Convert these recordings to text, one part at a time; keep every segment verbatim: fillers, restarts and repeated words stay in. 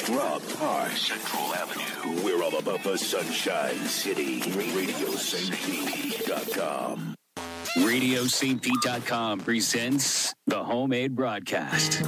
Rob Park, Central Avenue. We're all about the Sunshine City. radio st pete dot com. radio st pete dot com presents the Homemade Broadcast.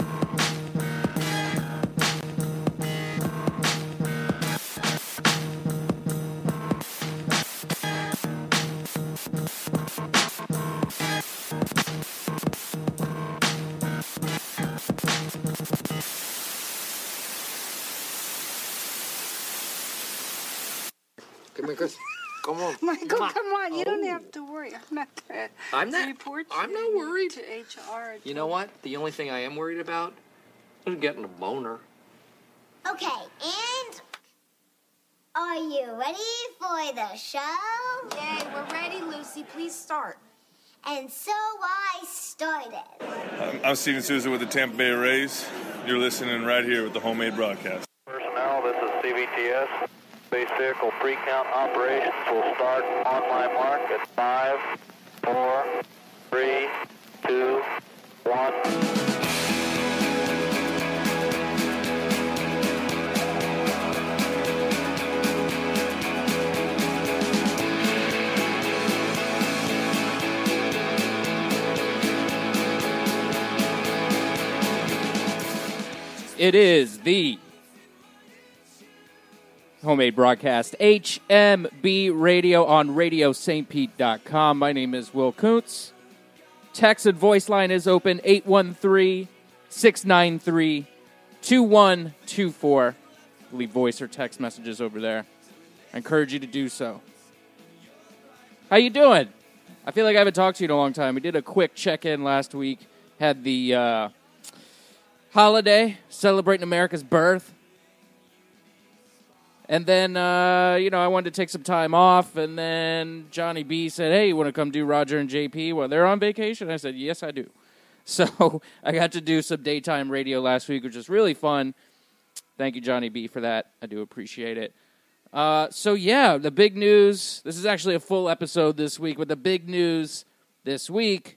Come on, Chris. Come on. Michael, come on. You oh. don't have to worry. I'm not going to I'm not, report I'm not worried. To H R. You know what? The only thing I am worried about is getting a boner. Okay, and are you ready for the show? Yay, we're ready, Lucy. Please start. And so I started. I'm, I'm Steven Souza with the Tampa Bay Rays. You're listening right here with the Homemade Broadcast. Personnel, this is C B T S. Base vehicle pre-count operations will start on my mark at five, four, three, two, one. It is the Homemade Broadcast, H M B Radio on radio st pete dot com. My name is Will Kuntz. Text and voice line is open, eight one three, six nine three, two one two four. Leave voice or text messages over there. I encourage you to do so. How you doing? I feel like I haven't talked to you in a long time. We did a quick check-in last week. Had the uh, holiday celebrating America's birth. And then, uh, you know, I wanted to take some time off, and then Johnny B said, hey, you want to come do Roger and J P while they're on vacation? I said, yes, I do. So I got to do some daytime radio last week, which was really fun. Thank you, Johnny B, for that. I do appreciate it. Uh, so, yeah, the big news, this is actually a full episode this week, but the big news this week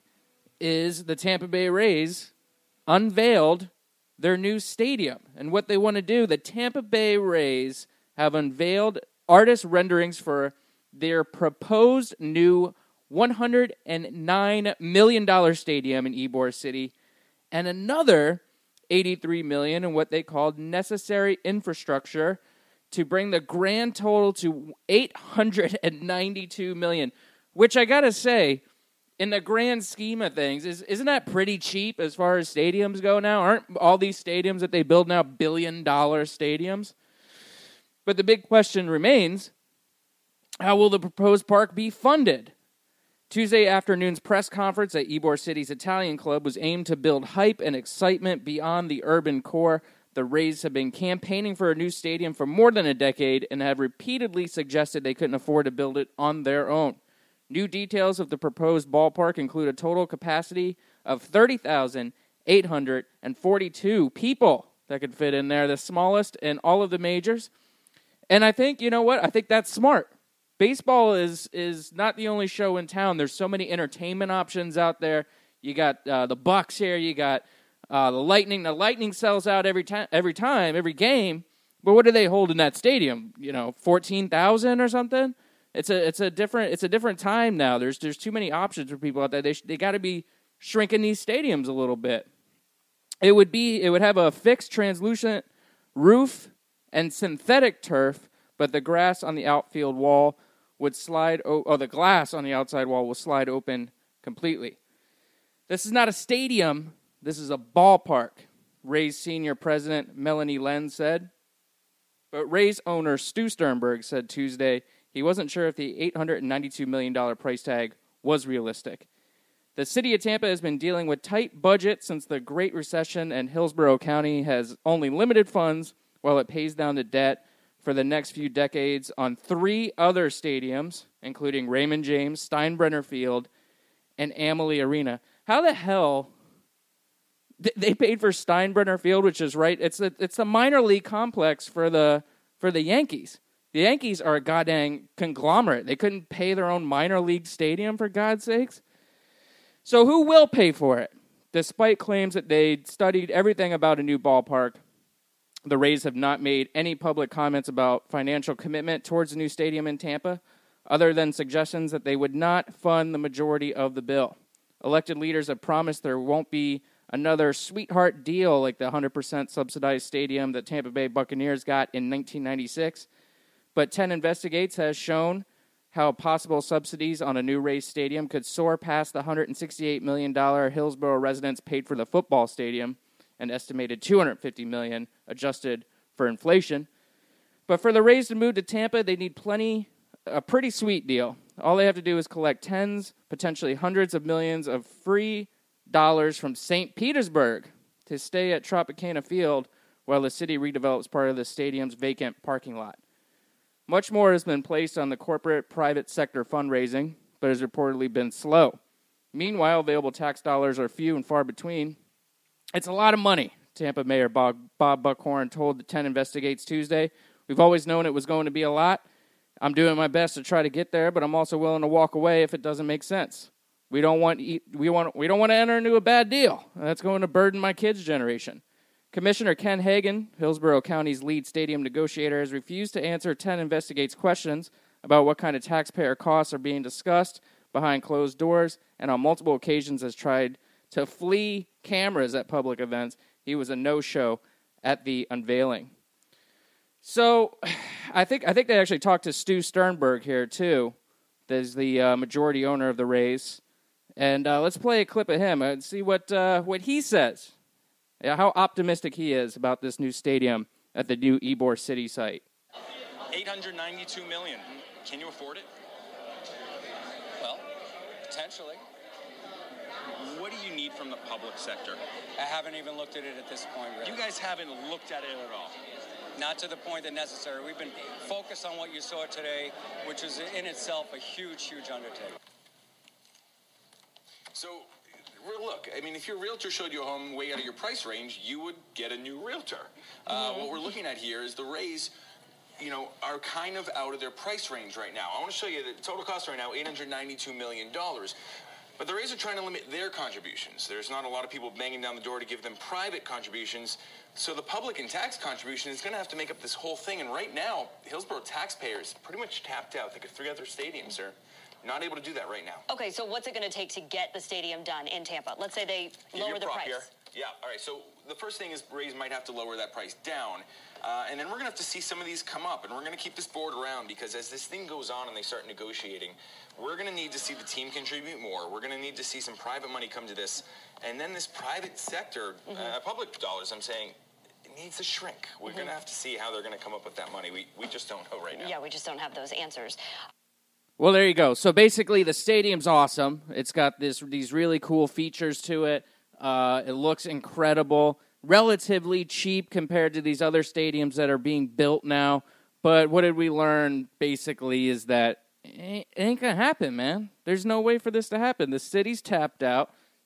is the Tampa Bay Rays unveiled their new stadium. And what they want to do, the Tampa Bay Rays have unveiled artist renderings for their proposed new one hundred nine million dollars stadium in Ybor City and another eighty-three million dollars in what they called necessary infrastructure to bring the grand total to eight hundred ninety-two million dollars, which I got to say, in the grand scheme of things, is, isn't that pretty cheap as far as stadiums go now? Aren't all these stadiums that they build now billion-dollar stadiums? But the big question remains, how will the proposed park be funded? Tuesday afternoon's press conference at Ybor City's Italian Club was aimed to build hype and excitement beyond the urban core. The Rays have been campaigning for a new stadium for more than a decade and have repeatedly suggested they couldn't afford to build it on their own. New details of the proposed ballpark include a total capacity of thirty thousand eight hundred forty-two people that could fit in there, the smallest in all of the majors. And I think, you know what? I think that's smart. Baseball is is not the only show in town. There's so many entertainment options out there. You got uh, the Bucks here. You got uh, the Lightning. The Lightning sells out every time, every time, every game. But what do they hold in that stadium? You know, fourteen thousand or something. It's a it's a different it's a different time now. There's there's too many options for people out there. They sh- they got to be shrinking these stadiums a little bit. It would be it would have a fixed translucent roof and synthetic turf, but the grass on the outfield wall would slide, o- oh, the glass on the outside wall will slide open completely. This is not a stadium, this is a ballpark, Rays senior president Melanie Len said. But Rays owner Stu Sternberg said Tuesday he wasn't sure if the eight hundred ninety-two million dollars price tag was realistic. The city of Tampa has been dealing with tight budget since the Great Recession, and Hillsborough County has only limited funds while it pays down the debt for the next few decades on three other stadiums, including Raymond James, Steinbrenner Field, and Amalie Arena. How the hell th- they paid for Steinbrenner Field, which is right? It's the it's the minor league complex for the for the Yankees. The Yankees are a goddamn conglomerate. They couldn't pay their own minor league stadium, for God's sakes. So who will pay for it? Despite claims that they studied everything about a new ballpark, The Rays have not made any public comments about financial commitment towards the new stadium in Tampa, other than suggestions that they would not fund the majority of the bill. Elected leaders have promised there won't be another sweetheart deal like the one hundred percent subsidized stadium that Tampa Bay Buccaneers got in nineteen ninety-six. But ten Investigates has shown how possible subsidies on a new Rays stadium could soar past the one hundred sixty-eight million dollars Hillsborough residents paid for the football stadium, an estimated two hundred fifty million dollars adjusted for inflation. But for the Rays to move to Tampa, they need plenty, a pretty sweet deal. All they have to do is collect tens, potentially hundreds of millions of free dollars from Saint Petersburg to stay at Tropicana Field while the city redevelops part of the stadium's vacant parking lot. Much more has been placed on the corporate private sector fundraising, but has reportedly been slow. Meanwhile, available tax dollars are few and far between. It's a lot of money, Tampa Mayor Bob, Bob Buckhorn told the ten Investigates Tuesday. We've always known it was going to be a lot. I'm doing my best to try to get there, but I'm also willing to walk away if it doesn't make sense. We don't want we want we don't want to enter into a bad deal. That's going to burden my kids' generation. Commissioner Ken Hagan, Hillsborough County's lead stadium negotiator, has refused to answer ten Investigates questions about what kind of taxpayer costs are being discussed behind closed doors, and on multiple occasions has tried to flee cameras at public events. He was a no-show at the unveiling. So, I think I think they actually talked to Stu Sternberg here too. There's the uh, majority owner of the Rays, and uh, let's play a clip of him and see what uh, what he says. Yeah, how optimistic he is about this new stadium at the new Ybor City site. eight hundred ninety-two million dollars. Can you afford it? Well, potentially. What do you need from the public sector? I haven't even looked at it at this point, really. You guys haven't looked at it at all? Not to the point that's necessary. We've been focused on what you saw today, which is in itself a huge, huge undertaking. So, look, I mean, if your realtor showed you a home way out of your price range, you would get a new realtor. Uh, what we're looking at here is the Rays, you know, are kind of out of their price range right now. I want to show you the total cost right now, eight hundred ninety-two million dollars. But the Rays are trying to limit their contributions. There's not a lot of people banging down the door to give them private contributions. So the public and tax contribution is going to have to make up this whole thing. And right now, Hillsborough taxpayers pretty much tapped out. Think of three other stadiums are not able to do that right now. Okay, so what's it going to take to get the stadium done in Tampa? Let's say they Give lower the prop price. Here. Yeah, all right. So the first thing is Rays might have to lower that price down. Uh, and then we're going to have to see some of these come up. And we're going to keep this board around because as this thing goes on and they start negotiating, we're going to need to see the team contribute more. We're going to need to see some private money come to this. And then this private sector, mm-hmm. uh, public dollars, I'm saying, it needs to shrink. We're mm-hmm. going to have to see how they're going to come up with that money. We, we just don't know right now. Yeah, we just don't have those answers. Well, there you go. So basically, the stadium's awesome. It's got this these really cool features to it. Uh, it looks incredible, relatively cheap compared to these other stadiums that are being built now. But what did we learn, basically, is that it ain't, it ain't going to happen, man. There's no way for this to happen. The city's tapped out.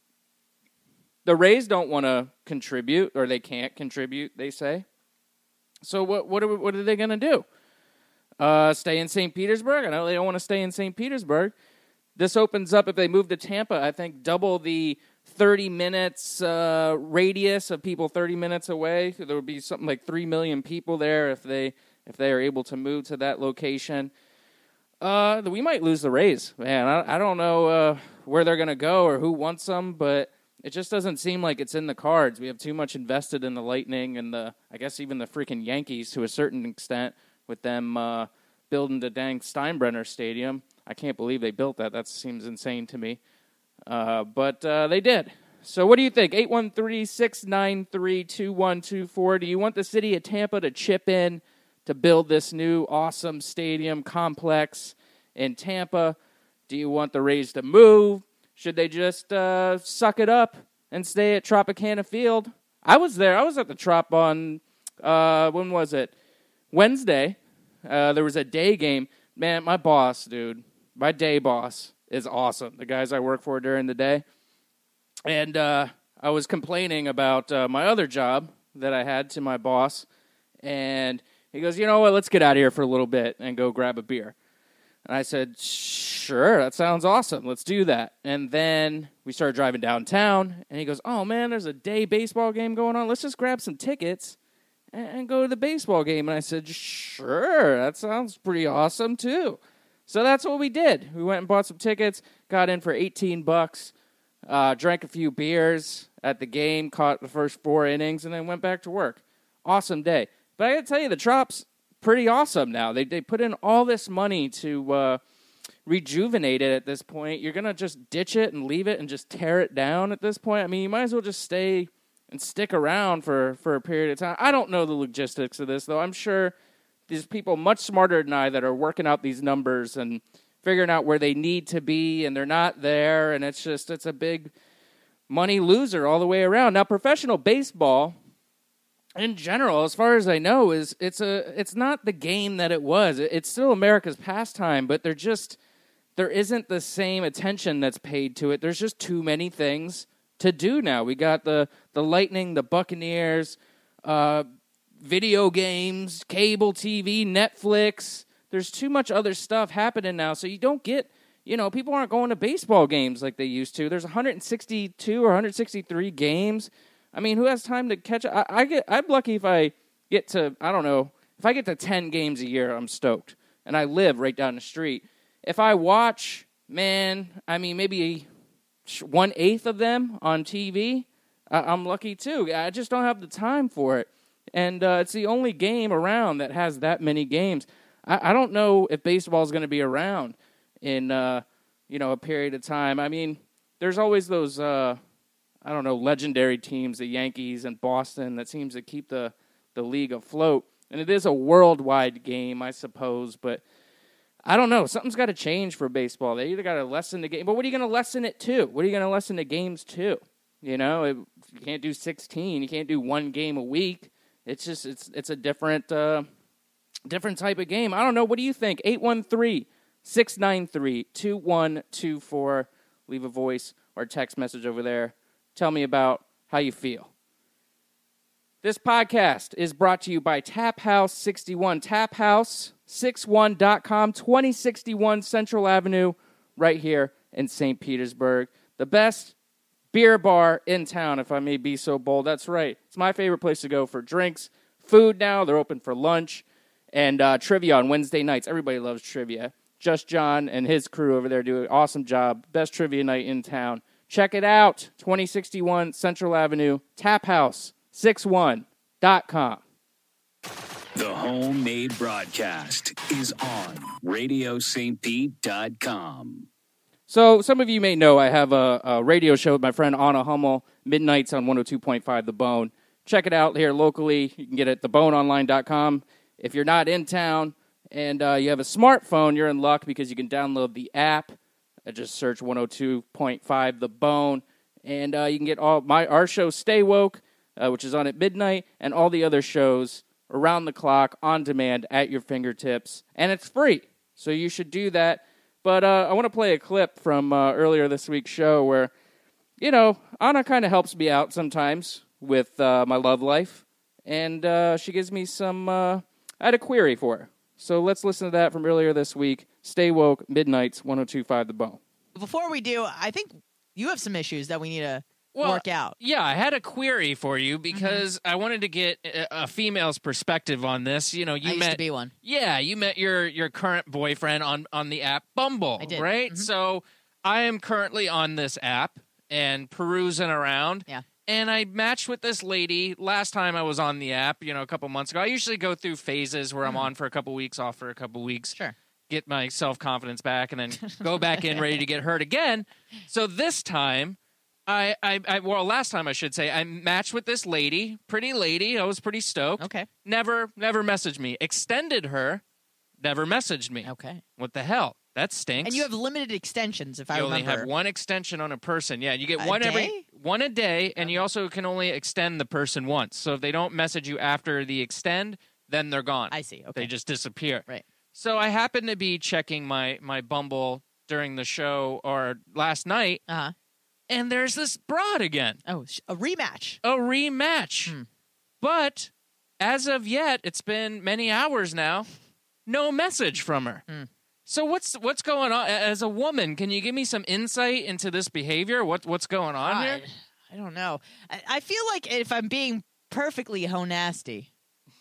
The Rays don't want to contribute, or they can't contribute, they say. So what what are, we, what are they going to do? Uh, stay in Saint Petersburg? I know they don't want to stay in Saint Petersburg. This opens up, if they move to Tampa, I think double the thirty minutes uh, radius of people thirty minutes away. There would be something like three million people there if they if they are able to move to that location. Uh, we might lose the Rays, man. I, I don't know uh, where they're going to go or who wants them, but it just doesn't seem like it's in the cards. We have too much invested in the Lightning and the, I guess even the freaking Yankees to a certain extent, with them uh, building the dang Steinbrenner Stadium. I can't believe they built that. That seems insane to me. Uh, but uh, they did. So what do you think? eight one three, six nine three, two one two four. Do you want the city of Tampa to chip in to build this new awesome stadium complex in Tampa? Do you want the Rays to move? Should they just uh, suck it up and stay at Tropicana Field? I was there. I was at the Trop on, uh, when was it? Wednesday. Uh, there was a day game. Man, my boss, dude, my day boss is awesome. The guys I work for during the day. And uh, I was complaining about uh, my other job that I had to my boss. And he goes, you know what, let's get out of here for a little bit and go grab a beer. And I said, sure, that sounds awesome. Let's do that. And then we started driving downtown. And he goes, oh, man, there's a day baseball game going on. Let's just grab some tickets and, and go to the baseball game. And I said, sure, that sounds pretty awesome, too. So that's what we did. We went and bought some tickets, got in for eighteen bucks, uh, drank a few beers at the game, caught the first four innings, and then went back to work. Awesome day. But I got to tell you, the Trop's pretty awesome now. They they put in all this money to uh, rejuvenate it at this point. You're going to just ditch it and leave it and just tear it down at this point? I mean, you might as well just stay and stick around for, for a period of time. I don't know the logistics of this, though. I'm sure there's people much smarter than I that are working out these numbers and figuring out where they need to be, and they're not there, and it's just, it's a big money loser all the way around. Now, professional baseball, in general, as far as I know, is it's a it's not the game that it was. It's still America's pastime, but they're just there isn't the same attention that's paid to it. There's just too many things to do now. We got the the Lightning, the Buccaneers, uh, video games, cable T V, Netflix. There's too much other stuff happening now, so you don't get, you know, people aren't going to baseball games like they used to. There's one hundred sixty-two or one hundred sixty-three games. I mean, who has time to catch up? I, I get, I'm lucky if I get to, I don't know, if I get to ten games a year, I'm stoked. And I live right down the street. If I watch, man, I mean, maybe one-eighth of them on T V, uh, I'm lucky too. I just don't have the time for it. And uh, it's the only game around that has that many games. I, I don't know if baseball is going to be around in, uh, you know, a period of time. I mean, there's always those... Uh, I don't know, legendary teams, the Yankees and Boston, that seems to keep the, the league afloat. And it is a worldwide game, I suppose, but I don't know. Something's got to change for baseball. They either got to lessen the game, but what are you going to lessen it to? What are you going to lessen the games to? You know, it, you can't do sixteen. You can't do one game a week. It's just, it's it's a different, uh, different type of game. I don't know. What do you think? eight one three, six nine three, two one two four. Leave a voice or text message over there. Tell me about how you feel. This podcast is brought to you by Tap House sixty-one. tap house sixty-one dot com, twenty sixty-one Central Avenue, right here in Saint Petersburg. The best beer bar in town, if I may be so bold. That's right. It's my favorite place to go for drinks, food now. They're open for lunch, and uh, trivia on Wednesday nights. Everybody loves trivia. Just John and his crew over there do an awesome job. Best trivia night in town. Check it out, twenty sixty-one Central Avenue, tap house sixty-one dot com. The homemade broadcast is on radio st pete dot com. So some of you may know I have a, a radio show with my friend Anna Hummel, midnights on one oh two point five The Bone. Check it out here locally. You can get it at the bone online dot com. If you're not in town and uh, you have a smartphone, you're in luck because you can download the app. I just search one oh two point five The Bone, and uh, you can get all my our show Stay Woke, uh, which is on at midnight, and all the other shows around the clock on demand at your fingertips, and it's free, so you should do that. But uh, I want to play a clip from uh, earlier this week's show where, you know, Anna kind of helps me out sometimes with uh, my love life, and uh, she gives me some. Uh, I had a query for her. So let's listen to that from earlier this week. Stay Woke, midnights, one oh two point five The Bone. Before we do, I think you have some issues that we need to well, work out. Yeah, I had a query for you because mm-hmm. I wanted to get a, a female's perspective on this. You know, you I met used to be one. Yeah, you met your your current boyfriend on on the app Bumble, I did. right? Mm-hmm. So I am currently on this app and perusing around. Yeah. And I matched with this lady last time I was on the app, you know, a couple months ago. I usually go through phases where I'm on for a couple weeks, off for a couple weeks. Sure. Get my self-confidence back and then go back in ready to get hurt again. So this time, I, I, I, well, last time I should say, I matched with this lady, pretty lady. I was pretty stoked. Okay. Never, never messaged me. Extended her, never messaged me. Okay. What the hell? That stinks. And you have limited extensions, if I you remember. You only have one extension on a person. Yeah, you get a one day? every one a day, and you also can only extend the person once. So if they don't message you after the extend, then they're gone. I see. Okay. They just disappear. Right. So I happened to be checking my my Bumble during the show or last night, uh-huh. and there's this broad again. Oh, a rematch. A rematch. Hmm. But as of yet, it's been many hours now. No message from her. Hmm. So what's what's going on? As a woman, can you give me some insight into this behavior? What what's going on God, here? I don't know. I, I feel like if I'm being perfectly ho-nasty,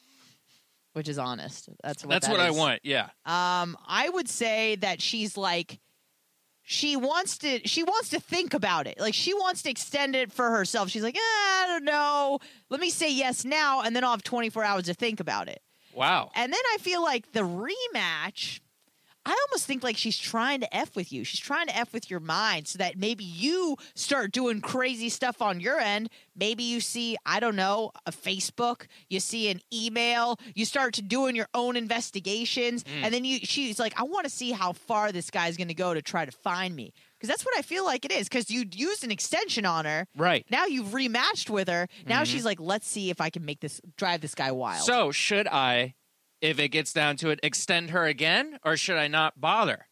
which is honest. That's what That's that what I is. want. Yeah. Um, I would say that she's like, she wants to, she wants to think about it. Like she wants to extend it for herself. She's like, eh, I don't know. Let me say yes now, and then I'll have twenty-four hours to think about it. Wow. And then I feel like the rematch, I almost think like she's trying to F with you. She's trying to F with your mind so that maybe you start doing crazy stuff on your end. Maybe you see, I don't know, a Facebook, you see an email, you start to doing your own investigations, Mm. and then you she's like, I want to see how far this guy's going to go to try to find me. Because that's what I feel like it is. Because you used an extension on her. Right. Now you've rematched with her. Now Mhm. she's like, let's see if I can make this, drive this guy wild. So should I, if it gets down to it, extend her again, or should I not bother?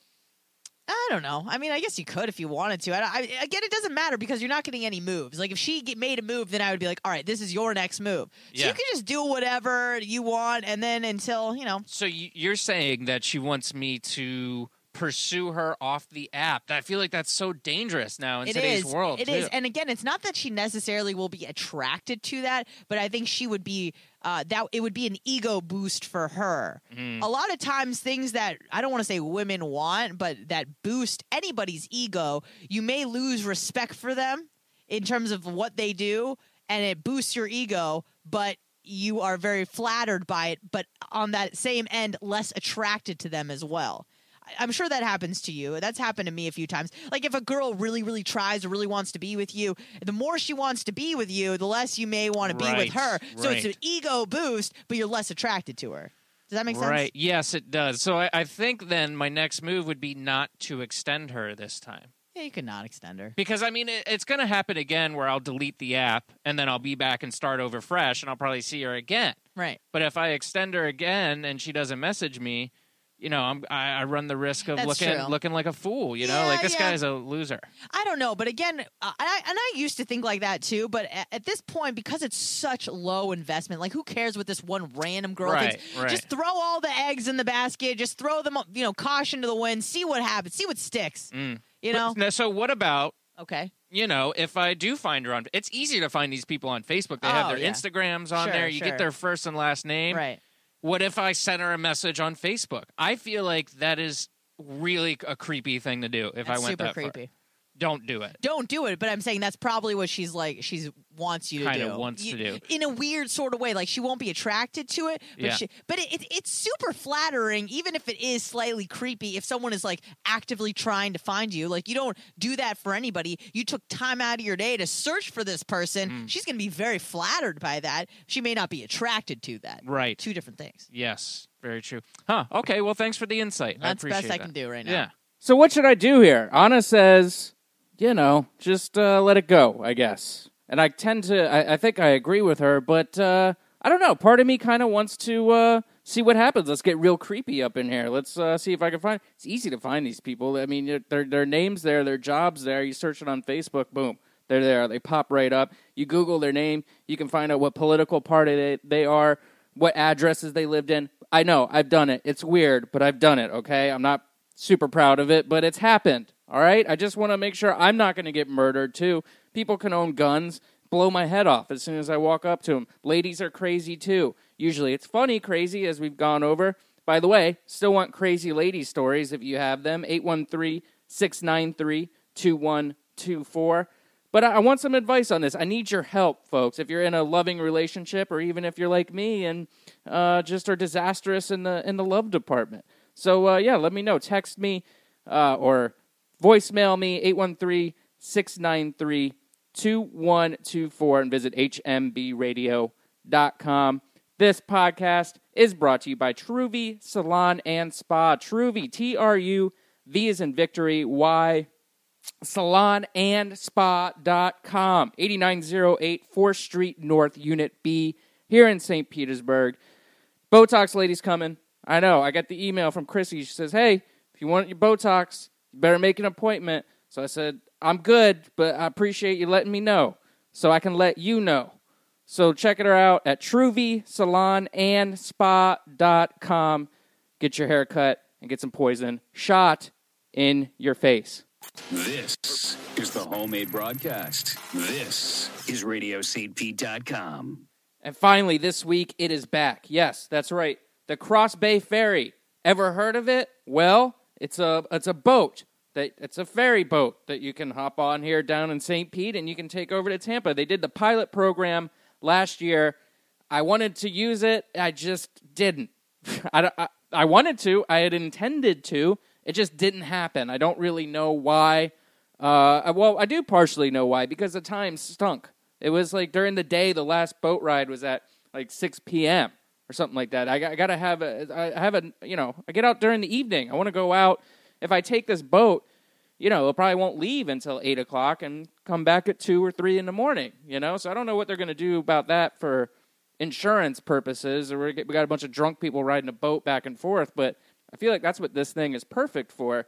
I don't know. I mean, I guess you could if you wanted to. I, I, again, it doesn't matter because you're not getting any moves. Like, if she get, made a move, then I would be like, all right, this is your next move. So Yeah. you can just do whatever you want, and then until, you know. So y- you're saying that she wants me to pursue her off the app. I feel like that's so dangerous now in It today's is. world. It too. is. And again, it's not that she necessarily will be attracted to that, but I think she would be uh, that it would be an ego boost for her. Mhm. A lot of times, things that I don't want to say women want, but that boost anybody's ego, you may lose respect for them in terms of what they do, and it boosts your ego, but you are very flattered by it, but on that same end, less attracted to them as well. I'm sure that happens to you. That's happened to me a few times. Like if a girl really, really tries or really wants to be with you, the more she wants to be with you, the less you may want to be Right, with her. So it's an right. ego boost, but you're less attracted to her. Does that make sense? Right. Yes, it does. So I, I think then my next move would be not to extend her this time. Yeah, you could not extend her. Because, I mean, it, it's going to happen again where I'll delete the app and then I'll be back and start over fresh and I'll probably see her again. Right. But if I extend her again and she doesn't message me, you know, I'm, I, I run the risk of That's looking true. looking like a fool, you know? Yeah, Like, this yeah. guy's a loser. I don't know, but again, uh, and, I, and I used to think like that too. But at, at this point, because it's such low investment, like who cares what this one random girl Right, thinks? right. Just throw all the eggs in the basket. Just throw them, you know, caution to the wind. See what happens. See what sticks. Mm. You know. But- so what about, Okay. you know, if I do find her on, it's easy to find these people on Facebook. They have Oh, their yeah. Instagrams on Sure, there. You sure. get their first and last name. Right. What if I sent her a message on Facebook? I feel like that is really a creepy thing to do if That's I went super that far. creepy. Don't do it. Don't do it, but I'm saying that's probably what she's like. She's wants you to Kinda do. wants You- to do. in a weird sort of way. Like she won't be attracted to it, but Yeah. she, but it, it, it's super flattering, even if it is slightly creepy. If someone is like actively trying to find you, like you don't do that for anybody. You took time out of your day to search for this person. Mm. She's going to be very flattered by that. She may not be attracted to that. Right. Two different things. Yes, very true. Huh. Okay, well, thanks for the insight. I That's the best appreciate I that. can do right now. Yeah. So what should I do here? Anna says, you know, just uh, let it go, I guess. And I tend to, I, I think I agree with her, but uh, I don't know. Part of me kind of wants to uh, see what happens. Let's get real creepy up in here. Let's uh, see if I can find. It's easy to find these people. I mean, their their names there, their jobs there. You search it on Facebook, boom, they're there. They pop right up. You Google their name, you can find out what political party they, they are, what addresses they lived in. I know, I've done it. It's weird, but I've done it, okay? I'm not super proud of it, but it's happened, all right? I just want to make sure I'm not going to get murdered, too. People can own guns, blow my head off as soon as I walk up to them. Ladies are crazy, too. Usually it's funny crazy, as we've gone over. By the way, still want crazy lady stories if you have them. eight one three, six nine three, two one two four. But I I want some advice on this. I need your help, folks. If you're in a loving relationship, or even if you're like me and uh, just are disastrous in the in the love department. So uh, yeah, let me know. Text me uh, or voicemail me eight one three, six nine three, two one two four and visit h m b radio dot com. This podcast is brought to you by Truvy Salon and Spa. Truvy, T R U V is in victory, Y. salon and spa dot com, eighty-nine oh eight fourth Street North, Unit B, here in Saint Petersburg. Botox lady's coming. I know, I got the email from Chrissy. She says, hey, if you want your Botox, you better make an appointment. So I said, I'm good, but I appreciate you letting me know so I can let you know. So check it out at Truvy Salon and Spa dot com. Get your hair cut and get some poison shot in your face. This is the Homemade Broadcast. This is radio saint pete dot com. And finally, this week, it is back. Yes, that's right. The Cross Bay Ferry. Ever heard of it? Well, it's a it's a boat. That It's a ferry boat that you can hop on here down in Saint Pete, and you can take over to Tampa. They did the pilot program last year. I wanted to use it. I just didn't. I, I, I wanted to. I had intended to. It just didn't happen. I don't really know why. Uh, well, I do partially know why, because the time stunk. It was like during the day, the last boat ride was at like six p.m. or something like that. I, I got to have a, I have a, you know, I get out during the evening. I want to go out. If I take this boat, you know, it probably won't leave until eight o'clock and come back at two or three in the morning, you know? So I don't know what they're going to do about that for insurance purposes. Or we got a bunch of drunk people riding a boat back and forth, but I feel like that's what this thing is perfect for.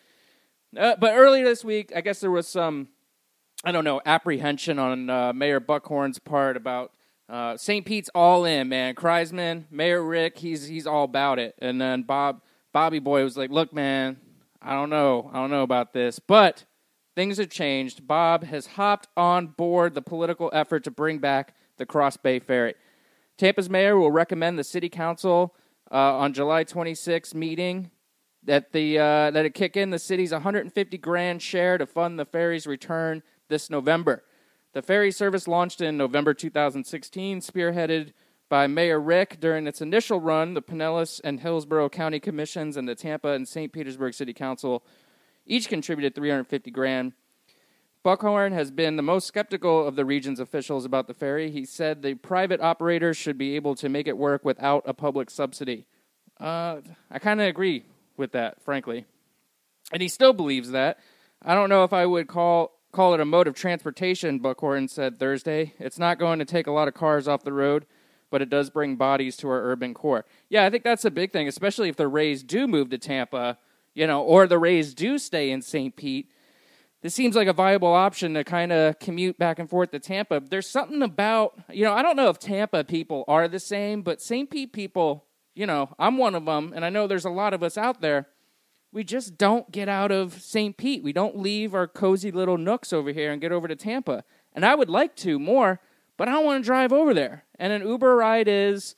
Uh, but earlier this week, I guess there was some, I don't know, apprehension on uh, Mayor Buckhorn's part about uh, Saint Pete's all in, man. Kreisman, Mayor Rick, he's he's all about it. And then Bob, Bobby Boy was like, look, man, I don't know. I don't know about this. But things have changed. Bob has hopped on board the political effort to bring back the Cross Bay Ferry. Tampa's mayor will recommend the city council uh, on July twenty-sixth meeting that the uh, that it kick in the city's one hundred fifty grand share to fund the ferry's return this November. The ferry service launched in November two thousand sixteen, spearheaded by Mayor Rick. During its initial run, the Pinellas and Hillsborough County Commissions and the Tampa and Saint Petersburg City Council each contributed three hundred fifty grand. Buckhorn has been the most skeptical of the region's officials about the ferry. He said the private operators should be able to make it work without a public subsidy. Uh, I kind of agree with that, frankly. And he still believes that. I don't know if I would call call it a mode of transportation, Buckhorn said Thursday. It's not going to take a lot of cars off the road, but it does bring bodies to our urban core. Yeah, I think that's a big thing, especially if the Rays do move to Tampa, you know, or the Rays do stay in Saint Pete. This seems like a viable option to kind of commute back and forth to Tampa. There's something about, you know, I don't know if Tampa people are the same, but Saint Pete people, you know, I'm one of them, and I know there's a lot of us out there. We just don't get out of Saint Pete. We don't leave our cozy little nooks over here and get over to Tampa. And I would like to more, but I don't want to drive over there. And an Uber ride is,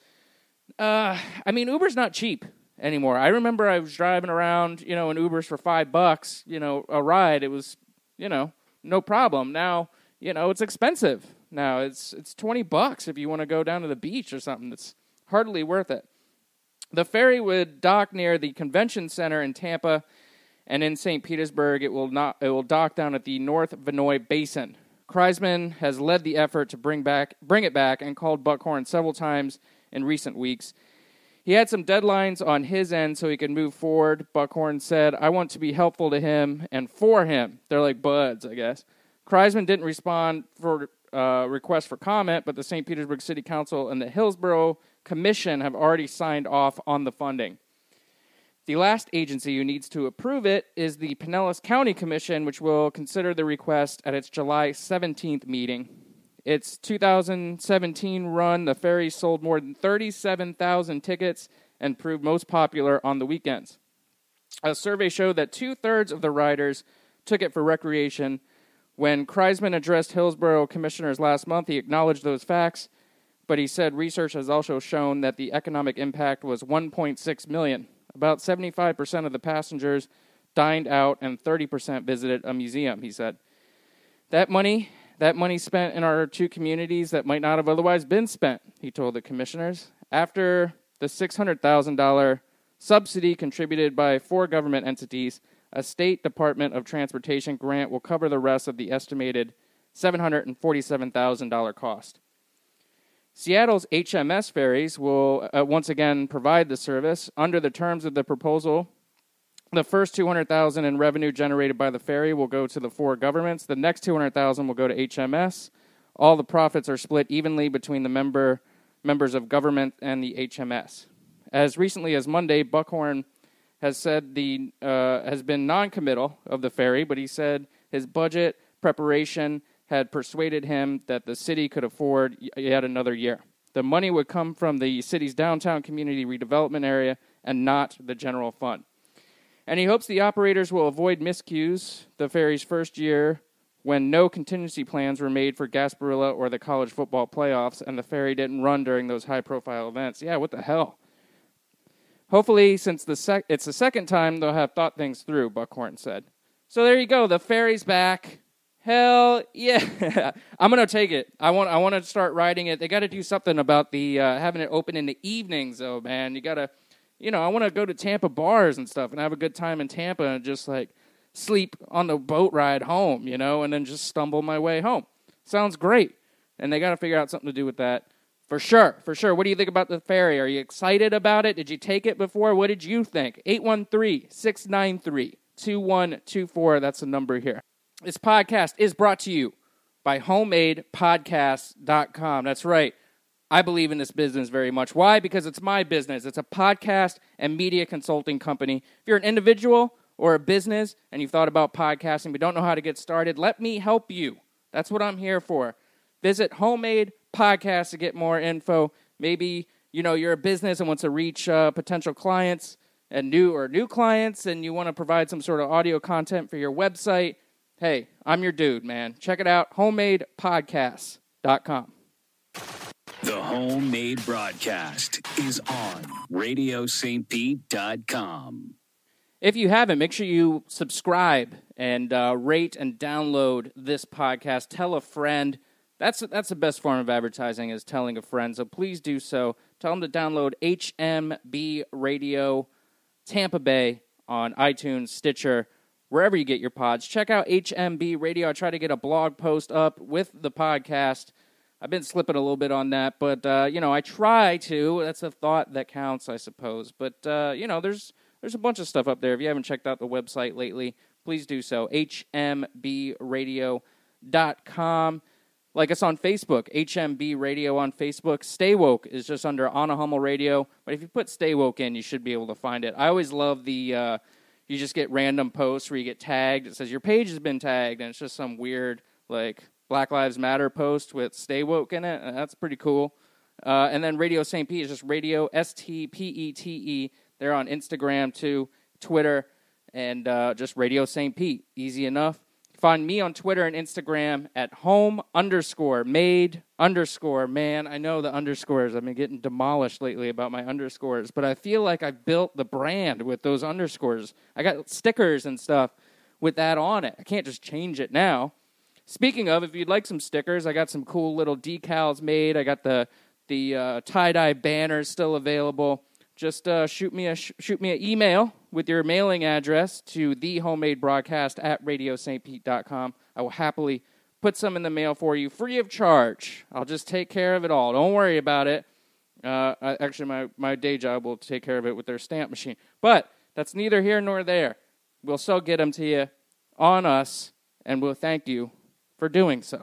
uh, I mean, Uber's not cheap anymore. I remember I was driving around, you know, in Ubers for five bucks, you know, a ride. It was, you know, no problem. Now, you know, it's expensive. Now it's it's twenty bucks if you want to go down to the beach or something. It's hardly worth it. The ferry would dock near the convention center in Tampa, and in Saint Petersburg, it will not. It will dock down at the North Vinoy Basin. Kreisman has led the effort to bring back, bring it back, and called Buckhorn several times in recent weeks. He had some deadlines on his end so he could move forward. Buckhorn said, "I want to be helpful to him and for him." They're like buds, I guess. Kreisman didn't respond for uh, requests for comment, but the Saint Petersburg City Council and the Hillsborough Commission have already signed off on the funding. The last agency who needs to approve it is the Pinellas County Commission, which will consider the request at its July seventeenth meeting. Its two thousand seventeen run, the ferry sold more than thirty-seven thousand tickets and proved most popular on the weekends. A survey showed that two-thirds of the riders took it for recreation. When Kreisman addressed Hillsborough commissioners last month, he acknowledged those facts, but he said research has also shown that the economic impact was one point six million dollars. About seventy-five percent of the passengers dined out and thirty percent visited a museum, he said. That money, that money spent in our two communities that might not have otherwise been spent, he told the commissioners. After the six hundred thousand dollars subsidy contributed by four government entities, a State Department of Transportation grant will cover the rest of the estimated seven hundred forty-seven thousand dollars cost. Seattle's H M S ferries will uh, once again provide the service. Under the terms of the proposal, the first two hundred thousand dollars in revenue generated by the ferry will go to the four governments. The next two hundred thousand dollars will go to H M S. All the profits are split evenly between the member members of government and the H M S. As recently as Monday, Buckhorn has said the uh, has been non-committal of the ferry, but he said his budget preparation had persuaded him that the city could afford yet another year. The money would come from the city's downtown community redevelopment area and not the general fund. And he hopes the operators will avoid miscues the ferry's first year when no contingency plans were made for Gasparilla or the college football playoffs, and the ferry didn't run during those high-profile events. Yeah, what the hell? Hopefully, since the sec- it's the second time, they'll have thought things through, Buckhorn said. So there you go. The ferry's back. Hell yeah. I'm going to take it. I want I want to start riding it. They got to do something about the uh, having it open in the evenings, though, man. You got to, you know, I want to go to Tampa bars and stuff and have a good time in Tampa and just, like, sleep on the boat ride home, you know, and then just stumble my way home. Sounds great. And they got to figure out something to do with that. For sure, for sure. What do you think about the ferry? Are you excited about it? Did you take it before? What did you think? eight one three, six nine three, two one two four. That's the number here. This podcast is brought to you by homemade podcasts dot com. That's right. I believe in this business very much. Why? Because it's my business. It's a podcast and media consulting company. If you're an individual or a business and you've thought about podcasting but don't know how to get started, let me help you. That's what I'm here for. Visit Homemade Podcasts to get more info. Maybe, you know, you're a business and wants to reach uh, potential clients and new or new clients, and you want to provide some sort of audio content for your website. Hey, I'm your dude, man. Check it out, homemade podcasts dot com. The Homemade Broadcast is on radio st pete dot com. If you haven't, make sure you subscribe and uh, rate and download this podcast. Tell a friend. That's that's the best form of advertising, is telling a friend. So please do so. Tell them to download H M B Radio Tampa Bay on iTunes, Stitcher, wherever you get your pods. Check out H M B Radio. I try to get a blog post up with the podcast. I've been slipping a little bit on that, but, uh, you know, I try to. That's a thought that counts, I suppose. But, uh, you know, there's there's a bunch of stuff up there. If you haven't checked out the website lately, please do so. H M B radio dot com. Like us on Facebook, H M B Radio on Facebook. Stay Woke is just under Anna Hummel Radio. But if you put Stay Woke in, you should be able to find it. I always love the, uh, you just get random posts where you get tagged. It says your page has been tagged, and it's just some weird, like, Black Lives Matter post with Stay Woke in it. That's pretty cool. Uh, and then Radio Saint Pete is just Radio, S T P E T E. They're on Instagram, too, Twitter, and uh, just Radio Saint Pete. Easy enough. Find me on Twitter and Instagram at home underscore made underscore. Man, I know the underscores. I've been getting demolished lately about my underscores, but I feel like I've built the brand with those underscores. I got stickers and stuff with that on it. I can't just change it now. Speaking of, if you'd like some stickers, I got some cool little decals made. I got the the uh, tie-dye banners still available. Just uh, shoot me a sh- shoot me an email with your mailing address to the homemade broadcast at radio st pete dot com. I will happily put some in the mail for you free of charge. I'll just take care of it all. Don't worry about it. Uh, I, actually, my, my day job will take care of it with their stamp machine. But that's neither here nor there. We'll still get them to you on us, and we'll thank you for doing so.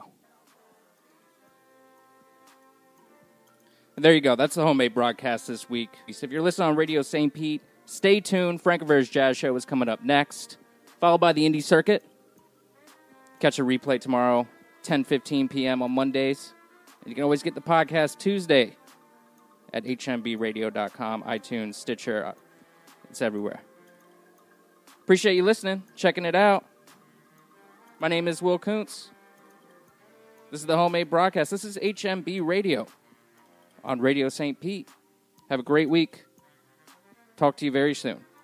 And there you go. That's the Homemade Broadcast this week. So if you're listening on Radio Saint Pete, stay tuned. Frank Rivera's Jazz Show is coming up next, followed by the Indie Circuit. Catch a replay tomorrow, ten fifteen p.m. on Mondays. And you can always get the podcast Tuesday at H M B radio dot com, iTunes, Stitcher. It's everywhere. Appreciate you listening, checking it out. My name is Will Kuntz. This is the Homemade Broadcast. This is H M B Radio on Radio Saint Pete. Have a great week. Talk to you very soon.